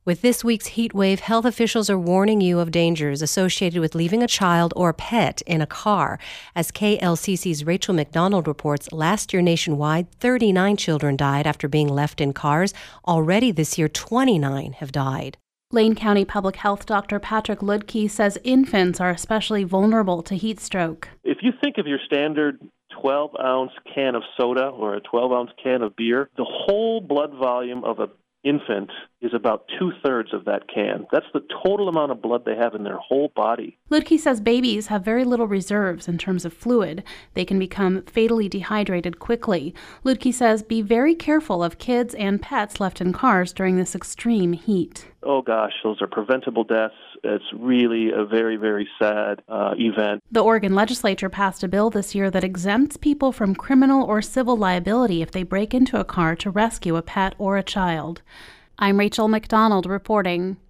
With this week's heat wave, health officials are warning you of dangers associated with leaving a child or pet in a car. As KLCC's Rachel McDonald reports, last year nationwide, 39 children died after being left in cars. Already this year, 29 have died. Lane County Public Health Dr. Patrick Ludke says infants are especially vulnerable to heat stroke. If you think of your standard 12-ounce can of soda or a 12-ounce can of beer, the whole blood volume of an infant is about 2/3 of that can. That's the total amount of blood they have in their whole body. Ludke says babies have very little reserves in terms of fluid. They can become fatally dehydrated quickly. Ludke says be very careful of kids and pets left in cars during this extreme heat. Oh gosh, those are preventable deaths. It's really a very, very sad event. The Oregon legislature passed a bill this year that exempts people from criminal or civil liability if they break into a car to rescue a pet or a child. I'm Rachel McDonald reporting.